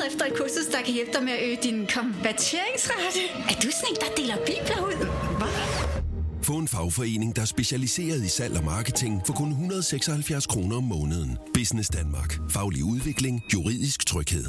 efter et kursus, der kan hjælpe dig med at øge din konverteringsrate. Er du sådan en, der deler bibler ud? Hvad? Få en fagforening, der er specialiseret i salg og marketing for kun 176 kroner om måneden. Business Danmark. Faglig udvikling. Juridisk tryghed.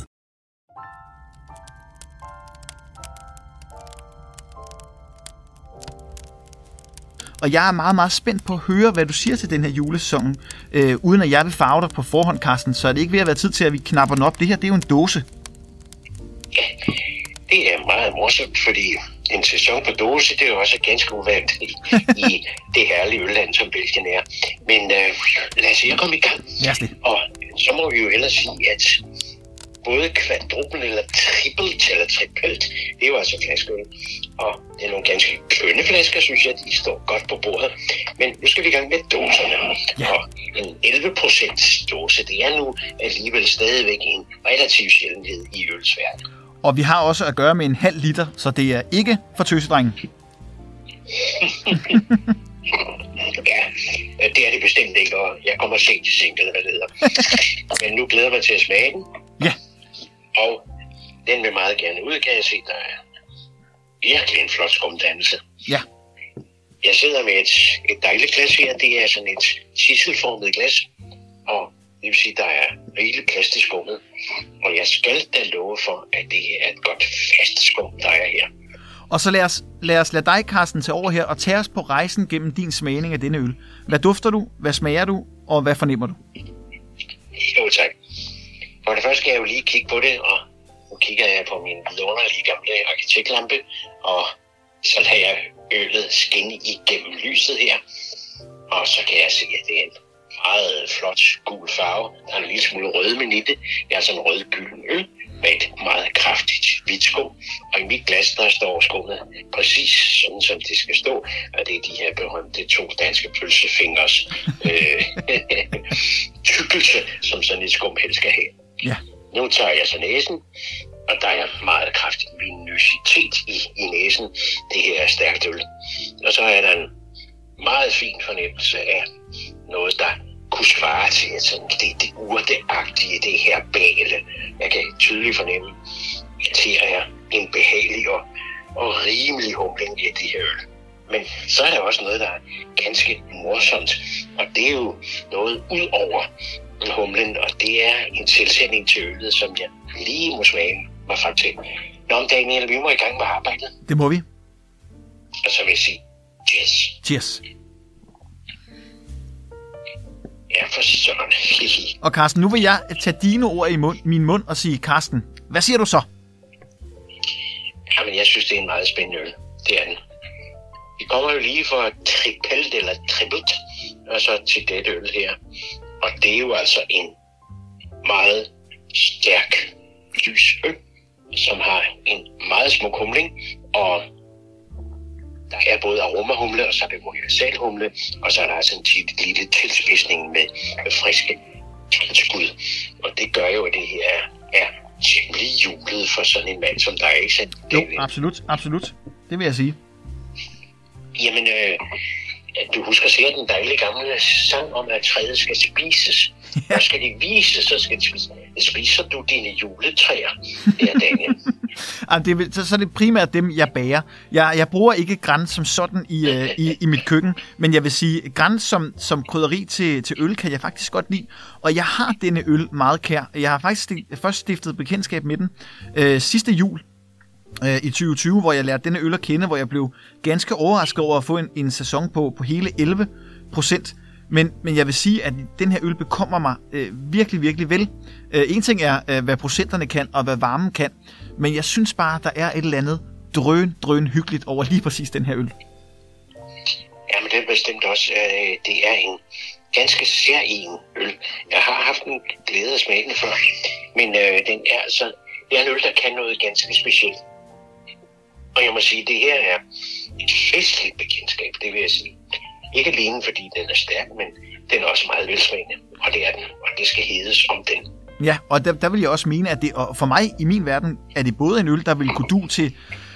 Og jeg er meget, meget spændt på at høre, hvad du siger til den her julesæson. Uden at jeg vil farve dig på forhånd, Carsten, så er det ikke ved at være tid til, at vi knapper den op. Det her, det er jo en dåse. Ja, det er meget morsomt, fordi en sæson på dåse, det er jo også ganske uvant i det herlige ølland, som Belgien er. Men lad os se komme i gang. Og så må vi jo ellers sige, at både kvadruppel eller trippelt eller trippelt, det er jo altså flaskeøl. Og det er nogle ganske kønne flasker, synes jeg, de står godt på bordet. Men nu skal vi i gang med dåserne. Ja. Og en 11% dåse, det er nu alligevel stadigvæk en relativ sjældenhed i ølsverden. Og vi har også at gøre med en halv liter, så det er ikke for tøsedrengen. Ja, det er det bestemt ikke, og jeg kommer sent til seng, eller hvad det hedder. Men nu glæder jeg mig til at smage den. Ja. Og den vil meget gerne ud, kan jeg se, der er virkelig en flot skumdannelse. Ja. Jeg sidder med et dejligt glas her. Det er sådan et sisselformet glas. Og det vil sige, der er rigeligt plads til skummet. Og jeg skal da love for, at det er et godt fast skum, der er her. Og så lad os lade dig, Carsten, tage over her og tage os på rejsen gennem din smagning af denne øl. Hvad dufter du? Hvad smager du? Og hvad fornemmer du? Jo, tak. For det første skal jeg jo lige kigge på det, og nu kigger jeg på min vidunderlige gamle arkitektlampe, og så lader jeg øllet skinne igennem lyset her. Og så kan jeg se, at det er en meget flot gul farve. Der er en lille smule rødmen i det. Det er altså en rødgylden øl med et meget kraftigt hvidt skum. Og i mit glas, der står skummet præcis sådan, som det skal stå. Og det er de her berømte 2 danske pølsefingers tykkelse, som sådan et skum helst skal have. Ja. Nu tager jeg så næsen, og der er meget kraftig vinositet i næsen. Det her er stærkt øl. Og så er der en meget fin fornemmelse af noget, der kunne svare til sådan det urteagtige, det her bale. Jeg kan tydeligt fornemme, at her er en behagelig og rimelig humling i det her øl. Men så er der også noget, der er ganske morsomt, og det er jo noget ud over humlen, og det er en tilsætning til øllet, som jeg lige må smage mig frem til. Nå, Daniel, vi må i gang med arbejdet. Det må vi. Og så vil jeg sige, cheers. Cheers. Ja, for søren. Og Carsten, nu vil jeg tage dine ord i min mund og sige, Carsten, hvad siger du så? Jamen, jeg synes, det er en meget spændende øl. Det er den. Vi kommer jo lige fra trippelt eller trippelt, og så til dette øl her. Og det er jo altså en meget stærk lys øl, som har en meget smuk humling, og der er både aromahumle, og så er det universalhumle, og så er der altså en lille tilspidsning med friske tilskud. Og det gør jo, at det her er temmelig julet for sådan en mand som dig, ikke sandt? Jo, absolut. Det vil jeg sige. Jamen, du husker sikkert den dejlige gamle sang om, at træet skal spises. Ja. Og skal det vises, så skal det spises. Spiser du dine juletræer, der, Daniel? Så er det primært dem, jeg bager. Jeg bruger ikke gran som sådan i mit køkken, men jeg vil sige, gran som krydderi til øl kan jeg faktisk godt lide. Og jeg har denne øl meget kær. Jeg har faktisk først stiftet bekendtskab med den sidste jul i 2020, hvor jeg lærte denne øl at kende, hvor jeg blev ganske overrasket over at få en sæson på hele 11%. Men jeg vil sige, at den her øl bekommer mig virkelig, virkelig vel. En ting er, hvad procenterne kan, og hvad varmen kan. Men jeg synes bare, der er et eller andet drøn hyggeligt over lige præcis den her øl. Jamen det er bestemt også. Det er en ganske særegen øl. Jeg har haft en glæde at smage den før. Men den er altså... Det er en øl, der kan noget ganske specielt. Og jeg må sige, at det her er et festligt bekendtskab, det vil jeg sige. Ikke alene fordi den er stærk, men den er også meget velsmagende. Og det er den, og det skal hedes om den. Ja, og der vil jeg også mene, at det, og for mig i min verden, er det både en øl, der vil kunne du til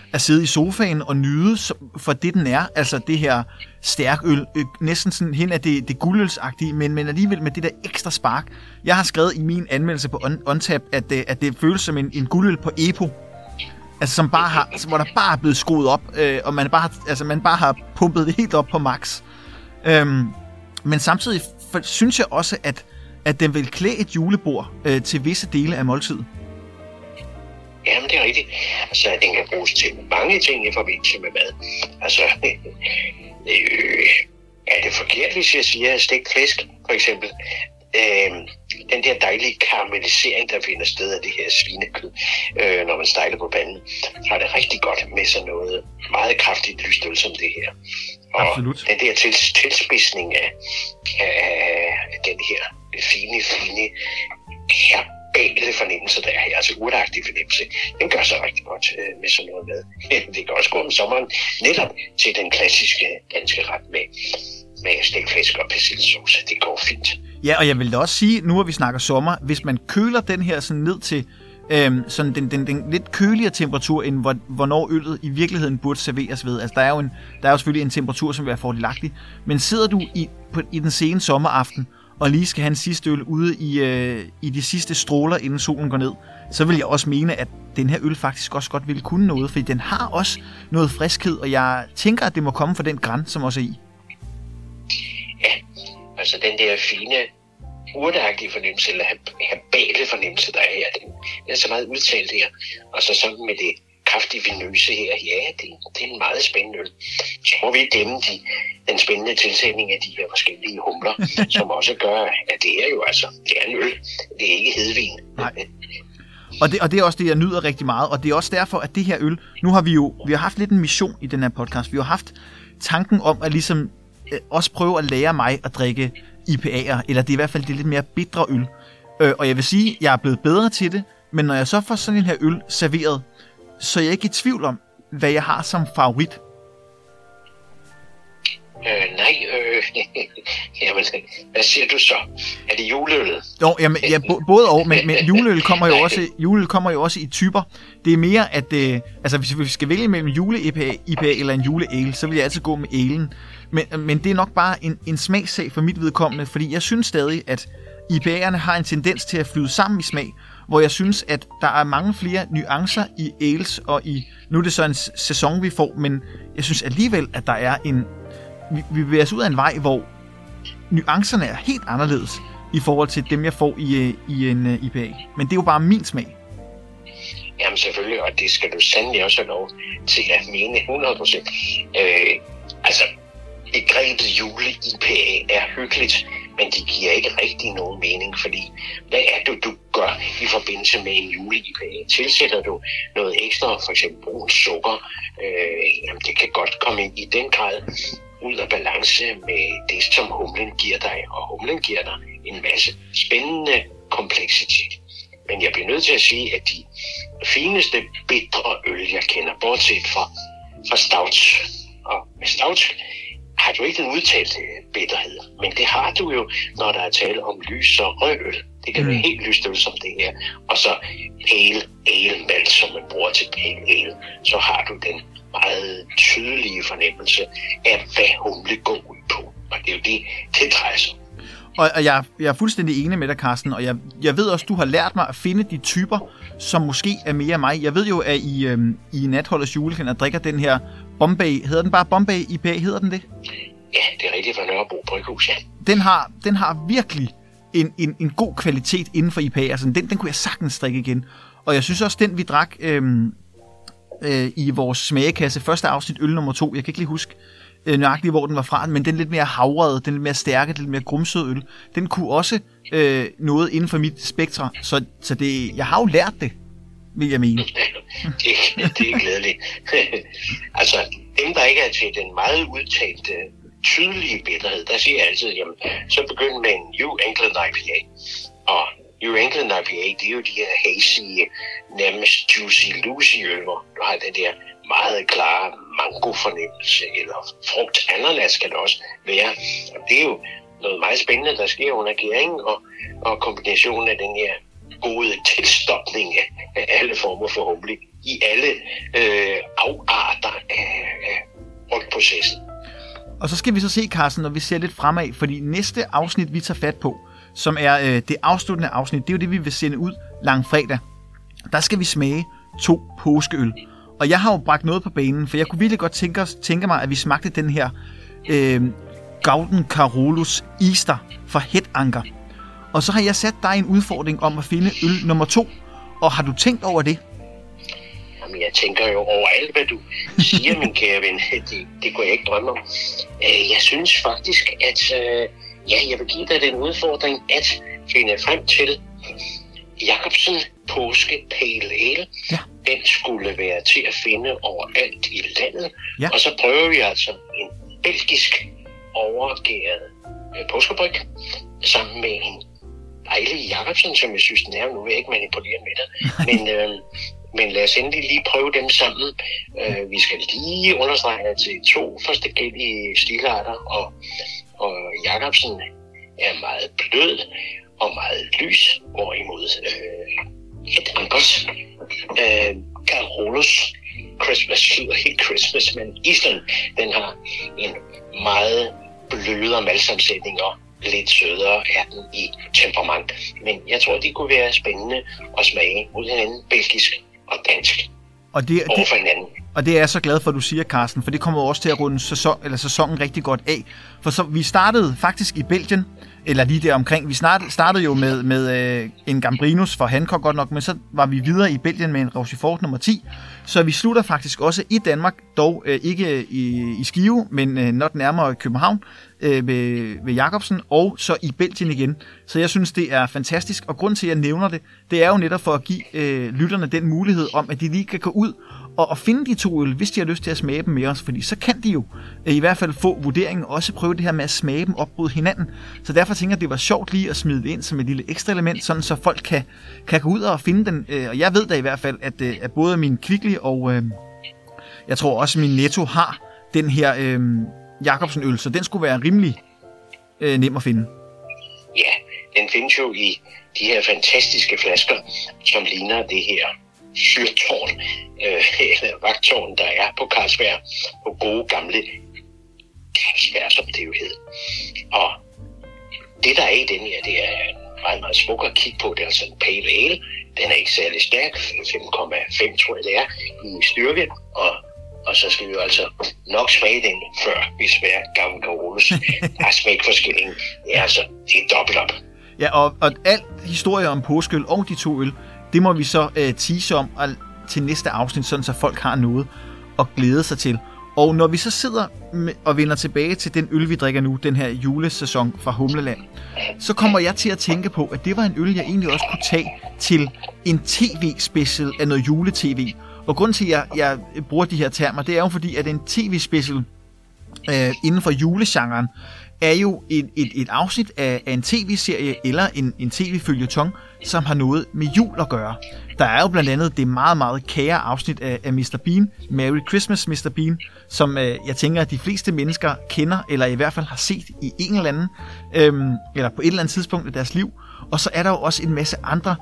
at sidde i sofaen og nyde for det, den er. Altså det her stærk øl, næsten sådan hen af det guldølsagtige, men alligevel med det der ekstra spark. Jeg har skrevet i min anmeldelse på OnTap, at det føles som en guldøl på EPO. Altså som bare har, hvor der bare er blevet skruet op, og man bare har pumpet det helt op på max. Men samtidig synes jeg også, at den vil klæde et julebord til visse dele af måltidet. Jamen, det er rigtigt. Altså, den kan bruges til mange ting i forbindelse med mad. Altså, er det forkert, hvis jeg siger stegt flæsk, for eksempel? Den der dejlige karamellisering, der finder sted af det her svinekød, når man stejler på panden, har det rigtig godt med sådan noget meget kraftigt lysstøl som det her. Og absolut. Den der tilspidsning af den her fine herbale fornemmelse, der er her, altså urteagtig fornemmelse, den gør sig rigtig godt med sådan noget mad. Det kan også gå om sommeren netop til den klassiske danske ret med stegt flæsk og persillesauce. Det går fint. Ja, og jeg vil da også sige, nu hvor vi snakker sommer, hvis man køler den her sådan ned til sådan den lidt køligere temperatur, end hvornår øllet i virkeligheden burde serveres ved. Altså, der er jo selvfølgelig en temperatur, som vil være fordelagtig, men sidder du i den sene sommeraften, og lige skal have en sidste øl ude i de sidste stråler, inden solen går ned, så vil jeg også mene, at den her øl faktisk også godt ville kunne noget, fordi den har også noget friskhed, og jeg tænker, at det må komme fra den gran, som også er i. Ja, altså den der fine urteagtige fornemmelse, eller herbale fornemmelse, der er her, den er så meget udtalt her, og så sammen med det kraftige vinøse her, ja, det er en meget spændende øl. Så må vi ikke glemme den spændende tilsætning af de her forskellige humler, som også gør, at det er jo altså, det er en øl, det er ikke hedvin. Nej. Og det er også det, jeg nyder rigtig meget, og det er også derfor, at det her øl, nu har vi har haft lidt en mission i den her podcast. Vi har haft tanken om at ligesom også prøve at lære mig at drikke IPA'er, eller det er i hvert fald det lidt mere bitre øl. Og jeg vil sige, jeg er blevet bedre til det, men når jeg så får sådan en her øl serveret, så er jeg ikke i tvivl om, hvad jeg har som favorit. Jamen, hvad siger du så? Er det juleøl? Jo, jamen, ja, både og, men juleøl kommer jo også i typer. Det er mere, at altså, hvis vi skal vælge mellem jule-IPA eller en jule-ale, så vil jeg altid gå med alen. Men det er nok bare en smagssag for mit vedkommende, fordi jeg synes stadig, at IPA'erne har en tendens til at flyde sammen i smag, hvor jeg synes, at der er mange flere nuancer i ales, og nu er det så en sæson, vi får, men jeg synes alligevel, at der er vi bevæger os ud af en vej, hvor nuancerne er helt anderledes i forhold til dem, jeg får i en IPA. Men det er jo bare min smag. Jamen selvfølgelig, og det skal du sandelig også have lov til at mene 100%. Altså, begrebet jule-IPA er hyggeligt, men det giver ikke rigtig nogen mening, fordi hvad er det, du gør i forbindelse med en jule-IPA? Tilsætter du noget ekstra, for eksempel brun sukker? Jamen, det kan godt komme i den grad ud af balance med det, som humlen giver dig, og humlen giver dig en masse spændende kompleksitet. Men jeg bliver nødt til at sige, at de fineste bitre øl, jeg kender, bortset fra stout, og med stout har du ikke en udtalt bitterhed, men det har du jo, når der er tale om lys og rødøl. Det kan være helt lyst øl som det her. Og så pale ale malt, som man bruger til pale ale. Så har du den meget tydelige fornemmelse af, hvad humle går ud på. Og det er jo det drejer sig. Og jeg er fuldstændig enig med dig, Carsten, og jeg ved også, du har lært mig at finde de typer, som måske er mere af mig. Jeg ved jo, at i Natholdets julekalender drikker den her Bombay. Hedder den bare Bombay IPA? Hedder den det? Ja, det er rigtigt fra Nørrebro Bryghus, ja. Den har virkelig en god kvalitet inden for IPA. Altså, den kunne jeg sagtens drikke igen. Og jeg synes også, den vi drak i vores smagekasse, første afsnit, øl nummer 2, jeg kan ikke lige huske nøjagtigt, hvor den var fra, men den lidt mere havrede, den lidt mere stærke, den lidt mere grumsøde øl, den kunne også noget inden for mit spektra. Så det, jeg har jo lært det, vil jeg mene. det er glædeligt. Altså, dem der ikke er til den meget udtalte, tydelige bitterhed, der siger jeg altid, jamen, så begynd med en New England IPA. Og New England IPA, det er jo de her hazy, nærmest juicy øl, hvor du har den der meget klare mango-fornemmelse, eller frugt ananas kan det også være. Og det er jo noget meget spændende, der sker under gæringen, og kombinationen af den her gode tilstopning af alle former for humle i alle Og så skal vi så se, Carsten, når vi ser lidt fremad, fordi næste afsnit, vi tager fat på, som er det afsluttende afsnit, det er jo det, vi vil sende ud langfredag. Der skal vi smage 2 påskeøl. Og jeg har jo bragt noget på banen, for jeg kunne virkelig godt tænke mig, at vi smagte den her Gauden Carolus Easter fra Hedanker. Og så har jeg sat dig en udfordring om at finde øl nummer 2. Og har du tænkt over det? Jamen, jeg tænker jo over alt, hvad du siger, min kære ven. Det kunne jeg ikke drømme om. Jeg synes faktisk, at jeg vil give dig den udfordring at finde frem til Jacobsen Påske Pale Ale. Ja. Den skulle være til at finde overalt i landet. Ja. Og så prøver vi altså en belgisk overgæret påskebryg sammen med en dejlig Jacobsen, som jeg synes, den er. Nu vil jeg ikke manipulere med dig. Men lad os endelig lige prøve dem sammen. Vi skal lige understrege til 2 forskellige stilarter, og Jacobsen er meget blød og meget lys, hvorimod Hedankers Carolus Christmas lyder helt Christmas, men Eastern, den har en meget blødere malsammensætning og lidt sødere er den i temperament. Men jeg tror, de kunne være spændende at smage mod hinanden, belgisk og dansk. Og det er jeg så glad for, at du siger, Carsten, for det kommer også til at runde sæsonen rigtig godt af. For så, vi startede faktisk i Belgien, eller lige der omkring. Vi startede jo med en Gambrinus for Hancock godt nok, men så var vi videre i Belgien med en Rochefort nummer 10. Så vi slutter faktisk også i Danmark, dog ikke i Skive, men not nærmere København ved Jacobsen, og så i Belgien igen. Så jeg synes, det er fantastisk, og grund til, at jeg nævner det, det er jo netop for at give lytterne den mulighed om, at de lige kan gå ud og finde de 2 øl, hvis de har lyst til at smage dem med os, fordi så kan de jo i hvert fald få vurderingen, og også prøve det her med at smage dem op mod hinanden. Så derfor tænker jeg, at det var sjovt lige at smide det ind som et lille ekstra element, sådan så folk kan gå ud og finde den. Og jeg ved da i hvert fald, at både min Kvickly og jeg tror også min Netto har den her Jacobsen øl, så den skulle være rimelig nem at finde. Ja, den findes jo i de her fantastiske flasker, som ligner det her fyrtårn, eller vagtårn, der er på Carlsberg, på gode gamle Carlsberg, som det jo hed. Og det, der er i den her, det er meget, meget smuk at kigge på. Det er altså en pale ale. Den er ikke særlig stærk, 5,5 tror jeg det er, i styrke, og så skal vi jo altså nok smage den, før vi smager Gauden Carolus. Der er smagforskelling. Det er altså, det er dobbelt op. Ja, og al historie om påskeøl og de 2 øl, det må vi så tease om til næste afsnit, sådan så folk har noget at glæde sig til. Og når vi så sidder og vender tilbage til den øl, vi drikker nu, den her julesæson fra Humleland, så kommer jeg til at tænke på, at det var en øl, jeg egentlig også kunne tage til en tv-special af noget juletv. Og grunden til, at jeg bruger de her termer, det er jo fordi, at en tv-special inden for julegenren er jo et afsnit af en tv-serie eller en tv-føljeton, som har noget med jul at gøre. Der er jo blandt andet det meget, meget kære afsnit af Mr. Bean, Merry Christmas Mr. Bean, som jeg tænker, at de fleste mennesker kender, eller i hvert fald har set i en eller anden, eller på et eller andet tidspunkt i deres liv. Og så er der jo også en masse andre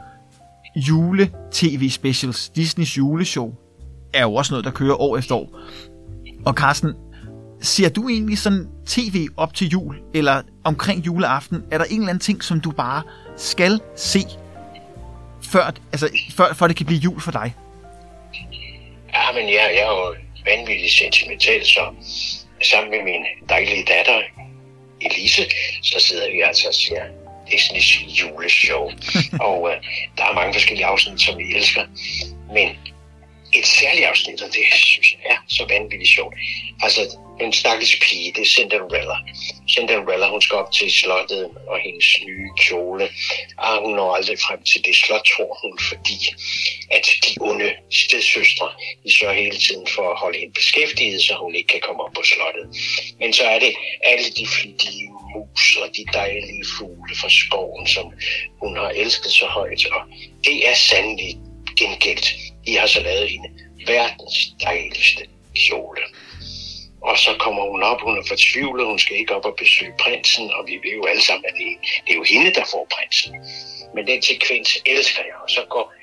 jule-tv-specials. Disneys juleshow er jo også noget, der kører år efter år. Og Carsten, ser du egentlig sådan tv op til jul, eller omkring juleaften? Er der en eller anden ting, som du bare skal se, før det kan blive jul for dig? Ja, men jeg er jo vanvittigt sentimental, så sammen med min dejlige datter, Elise, så sidder vi altså og ser Disneys juleshow. Og der er mange forskellige afsnit, som vi elsker. Men et særligt afsnit, og det synes jeg er så vanvittigt sjovt. Altså, en stakkels pige, det er Cinderella. Cinderella, hun skal op til slottet og hendes nye kjole. Og hun når aldrig frem til det slot, tror hun, fordi at de onde stedsøstre, de sørger hele tiden for at holde hende beskæftiget, så hun ikke kan komme op på slottet. Men så er det alle de flittige mus og de dejlige fugle fra skoven, som hun har elsket så højt. Og det er sandelig gengældt. De har så lavet hende verdens dejligste kjole. Og så kommer hun op, hun er fortvivlet, hun skal ikke op og besøge prinsen, og vi ved jo alle sammen, at det er jo hende, der får prinsen. Men den sekvens elsker jeg, og så går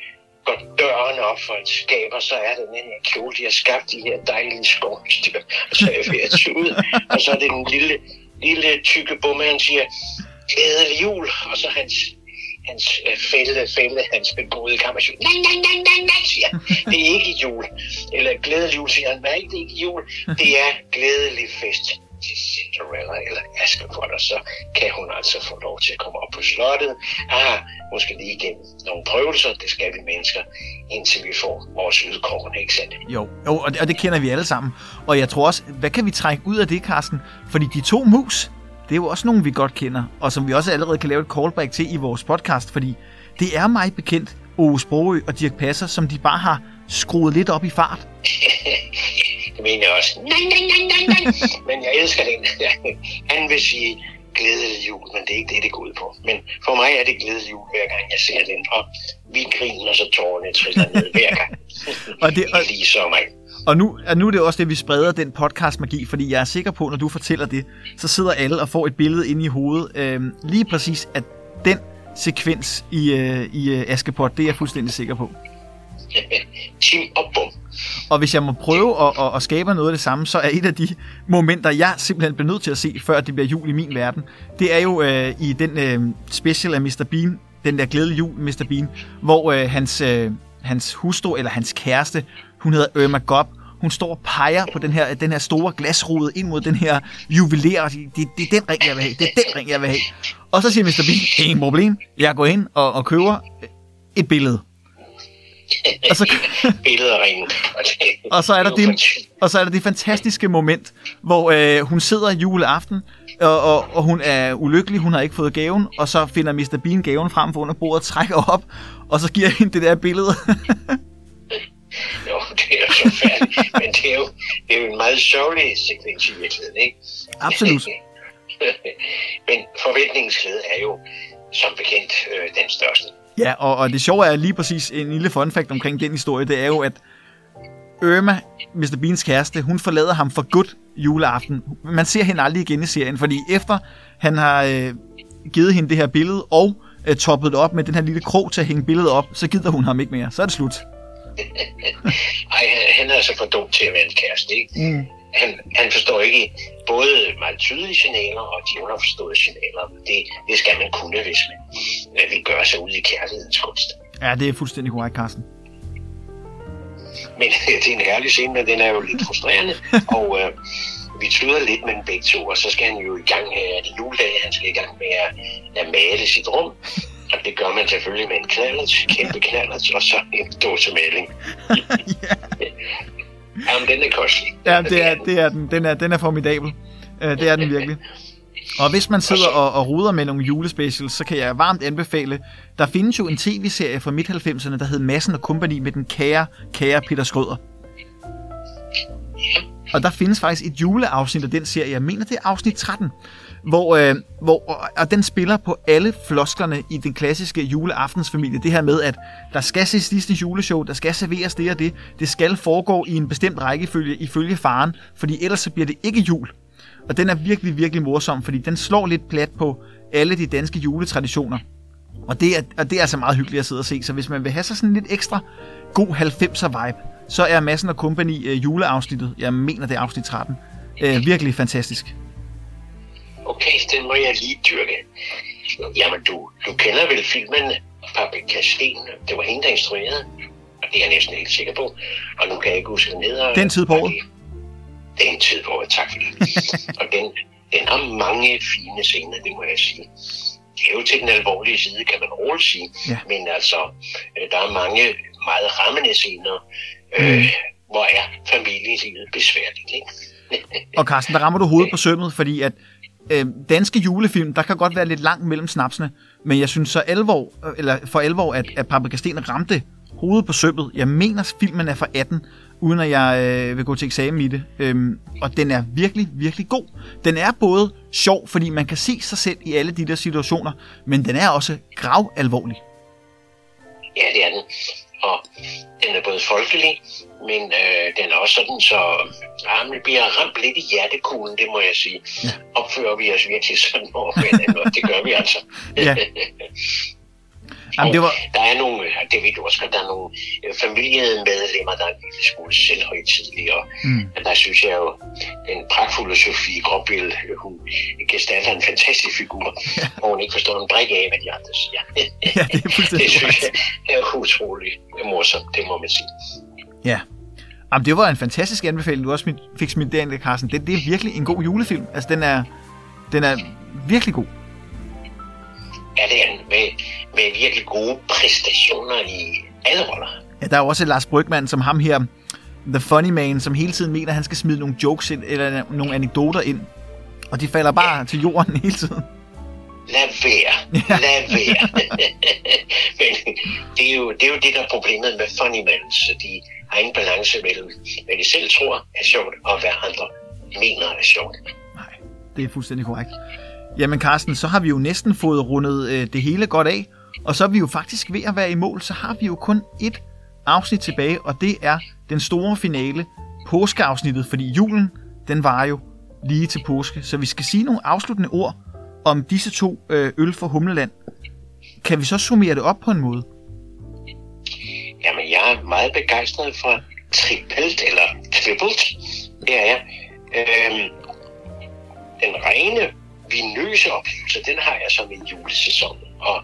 går døren op for et skab, og så er det den her kjole, de har skabt de her dejlige skovstykker, og så er jeg ved at tage ud, og så er det den lille tykke bumme, han siger, glædelig jul, og så hans fælde, hans beboede kammer, siger, nej, siger han. Det er ikke jul. Eller glædelig jul, siger han, nej, det er ikke jul. Det er glædelig fest til Cinderella eller Askepot, og så kan hun altså få lov til at komme op på slottet. Måske lige igennem nogle prøvelser, det skal vi mennesker, indtil vi får vores udkårene, ikke sandt? Jo, og det kender vi alle sammen. Og jeg tror også, hvad kan vi trække ud af det, Carsten? Fordi de to mus, det er jo også nogen, vi godt kender, og som vi også allerede kan lave et callback til i vores podcast, fordi det er mig bekendt, Ove Sprogøe og Dirch Passer, som de bare har skruet lidt op i fart. Det mener jeg også. Nej. Men jeg elsker den. Han vil sige glædelig jul, men det er ikke det går ud på. Men for mig er det glædelig jul, hver gang jeg ser den, og vi griner, så tårerne triller ned hver gang. Og lige så mig. Og nu er det også det, vi spreder den podcast-magi, fordi jeg er sikker på, når du fortæller det, så sidder alle og får et billede inde i hovedet. Lige præcis at den sekvens i Askepot, det er jeg fuldstændig sikker på. Tim og bum. Og hvis jeg må prøve at skabe noget af det samme, så er et af de momenter, jeg simpelthen bliver nødt til at se, før det bliver jul i min verden, det er jo i den special af Mr. Bean, den der glædelige jul Mr. Bean, hvor hans hustru, eller hans kæreste, hun hedder Irma Gobb, hun står og peger på den her store glasrude ind mod den her juveler, og siger, det er den ring, jeg vil have, det er den ring, jeg vil have. Og så siger Mr. Bean, ingen problem, jeg går ind og køber et billede. Og så, og så er der det fantastiske moment, hvor hun sidder juleaften, og hun er ulykkelig, hun har ikke fået gaven, og så finder Mr. Bean gaven frem for under bordet, trækker op, og så giver hende det der billede. Jo, det er jo så færdigt, men det er jo en meget sørgelig sekvens i virkeligheden, ikke? Absolut. Men forventningsglæde er jo som bekendt den største. Ja, og det sjove er lige præcis en lille fun fact omkring den historie, det er jo, at Irma, Mr. Beans kæreste, hun forlader ham for godt juleaften. Man ser hende aldrig igen i serien, fordi efter han har givet hende det her billede og toppet det op med den her lille krog til at hænge billedet op, så gider hun ham ikke mere. Så er det slut. Ej, han er så for dum til at være en kæreste, ikke? Han forstår ikke både meget tydelige signaler og de underforståede signaler. Det skal man kunne, hvis man vil gøre sig ud i kærlighedens kunst. Ja, det er fuldstændig korrekt, Carsten. Men det er en herlig scene, men den er jo lidt frustrerende, og vi slutter lidt med den begge to, og så skal han jo i gang med juledag, han skal i gang med at male sit rum. Og det gør man selvfølgelig med en knallert, kæmpe knallert, og så en dåsemaling. Jamen, den er kostelig. Ja, det er den. Den er formidabel. Det er den virkelig. Og hvis man sidder og ruder med nogle julespecials, så kan jeg varmt anbefale, der findes jo en tv-serie fra midt-90'erne, der hed Madsen og Company med den kære Peter Schrøder. Og der findes faktisk et juleafsnit af den serie, jeg mener det er afsnit 13, hvor den spiller på alle flosklerne i den klassiske juleaftensfamilie. Det her med, at der skal ses Disney juleshow, der skal serveres det og det, det skal foregå i en bestemt rækkefølge ifølge faren, fordi ellers så bliver det ikke jul. Og den er virkelig, virkelig morsom, fordi den slår lidt plat på alle de danske juletraditioner. Og det er altså meget hyggeligt at sidde og se, så hvis man vil have så sådan lidt ekstra god 90'er vibe, så er Madsen og Company juleafsnittet, jeg mener det er afsnit 13, virkelig fantastisk. Okay, den må jeg lige dyrke. Jamen, du kender vel filmen Paprika Steen? Det var hende, der instruerede, og det er jeg næsten helt sikker på. Og nu kan jeg ikke huske det ned. Den tid på året. Den tid på året, tak for det. Og den har mange fine scener, det må jeg sige. Det er jo til den alvorlige side, kan man roligt sige. Ja. Men altså, der er mange meget rammende scener, hvor er familielivet besværligt, ikke? Og Carsten, der rammer du hovedet på sømmet, fordi at danske julefilm, der kan godt være lidt langt mellem snapsene, men jeg synes så for alvor, at Paprika Steen ramte hovedet på sømmet. Jeg mener, filmen er fra 18, uden at jeg vil gå til eksamen i det. Og den er virkelig, virkelig god. Den er både sjov, fordi man kan se sig selv i alle de der situationer, men den er også gravalvorlig. Ja, det er den. Og den er både folkelig, men den er også sådan, så man bliver ramt lidt i hjertekuglen, det må jeg sige. Ja. Opfører vi os virkelig sådan over hinanden, og det gør vi altså. Ja. Jamen, det var... Der er nogle, det ved du også, der er nogle familiemedlemmer, der er en lille smule selvhøjtidlige, og der synes jeg jo, den pragtfulde Sofie Gråbøl, hun gestalter en fantastisk figur, hvor hun ikke forstår en brik af, hvad de andre siger. Ja, det er fuldstændig det synes jeg er utrolig morsomt, det må man sige. Ja. Jamen, det var en fantastisk anbefaling, du også fik smidt derind, Carsten. Det er virkelig en god julefilm. Altså, den er virkelig god. Ja, det er med virkelig gode præstationer i alle roller. Ja, der er jo også Lars Brygmann, som ham her, The Funny Man, som hele tiden mener, at han skal smide nogle jokes ind, eller nogle anekdoter ind. Og de falder bare til jorden hele tiden. Lad være. Men det er jo det, der er problemet med Funny Man. Så de har ingen balance mellem, hvad de selv tror er sjovt, og hvad andre mener er sjovt. Nej, det er fuldstændig korrekt. Jamen Carsten, så har vi jo næsten fået rundet det hele godt af, og så er vi jo faktisk ved at være i mål, så har vi jo kun et afsnit tilbage, og det er den store finale, påskeafsnittet, fordi julen, den var jo lige til påske, så vi skal sige nogle afsluttende ord om disse 2 øl fra Humleland. Kan vi så summere det op på en måde? Jamen, jeg er meget begejstret for trippelt. Det er jeg. Den rene vinøse oplevelse, den har jeg som en julesæson. Og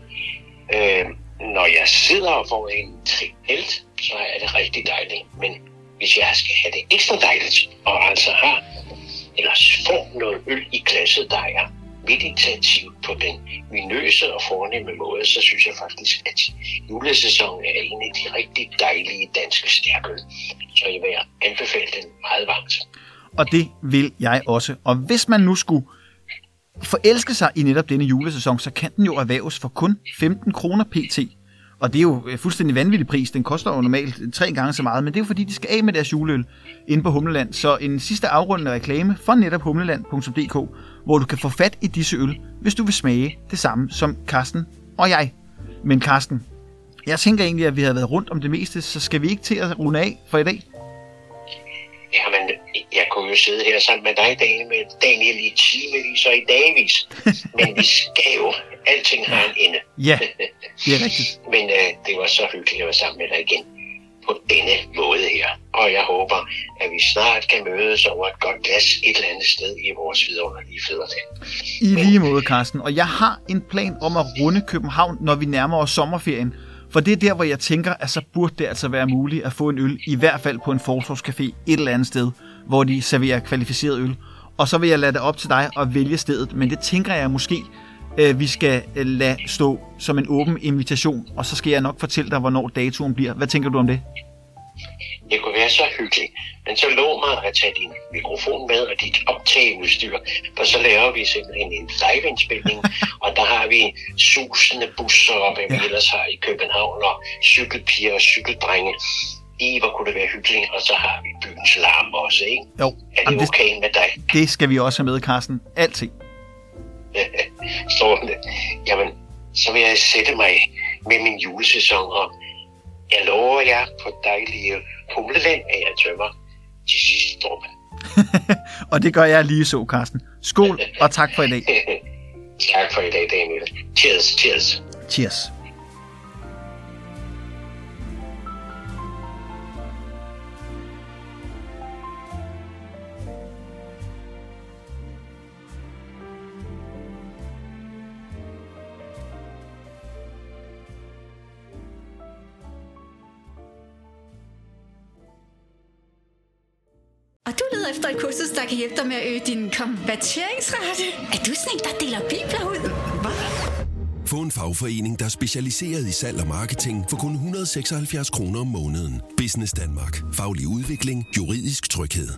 når jeg sidder og får en trippelt, så er det rigtig dejligt. Men hvis jeg skal have det ekstra dejligt, og altså har, eller får noget øl i glasset, der er meditativt på den vinøse og fornemme måde, så synes jeg faktisk, at julesæsonen er en af de rigtig dejlige danske stærkøl. Så jeg vil anbefale den meget varmt. Og det vil jeg også. Og hvis man nu skulle forelske sig i netop denne julesæson, så kan den jo erhverves for kun 15 kroner pt. Og det er jo fuldstændig vanvittig pris. Den koster jo normalt 3 gange så meget, men det er jo fordi, de skal af med deres juleøl inde på Humleland. Så en sidste afrundende reklame for netop humleland.dk, hvor du kan få fat i disse øl, hvis du vil smage det samme som Carsten og jeg. Men Carsten, jeg tænker egentlig, at vi har været rundt om det meste, så skal vi ikke til at runde af for i dag? Jamen, jeg kunne jo sidde her sammen med dig, Daniel, i timevis og i dagvis. Men vi skal jo. Alting har en ende. Ja, det er rigtigt. Men det var så hyggeligt at være sammen med dig igen på denne måde her. Og jeg håber, at vi snart kan mødes over et godt glas et eller andet sted i vores vidunderlige fædreland. I lige måde, Carsten. Og jeg har en plan om at runde København, når vi nærmer os sommerferien. For det er der, hvor jeg tænker, at så burde det altså være muligt at få en øl, i hvert fald på en forsorgscafé et eller andet sted, hvor de serverer kvalificeret øl. Og så vil jeg lade det op til dig at vælge stedet, men det tænker jeg måske, vi skal lade stå som en åben invitation, og så skal jeg nok fortælle dig, hvornår datoen bliver. Hvad tænker du om det? Det kunne være så hyggeligt, men så lov mig at tage din mikrofon med og dit optageudstyr, for så laver vi simpelthen en live-indspilning, og der har vi susende busser, og hvad vi ellers har i København, og cykelpiger og cykeldrenge. Hvor kunne det være hyggeligt, og så har vi byens larm også, ikke? Jo. Er det okay med dig? Det skal vi også have med, Carsten. Altid. Strålende. Jamen, så vil jeg sætte mig med min julesæson, og jeg lover jer på dejlige Humleland, at jeg tømmer de sidste dråber. Og det gør jeg lige så, Carsten. Skål, og tak for i dag. Tak for i dag, Daniel. Cheers, cheers. Cheers. Og du leder efter et kursus, der kan hjælpe dig med at øge din konverteringsrate. Er du sådan en, der deler bibler ud? Hvad? Få en fagforening, der er specialiseret i salg og marketing for kun 176 kroner om måneden. Business Danmark. Faglig udvikling. Juridisk tryghed.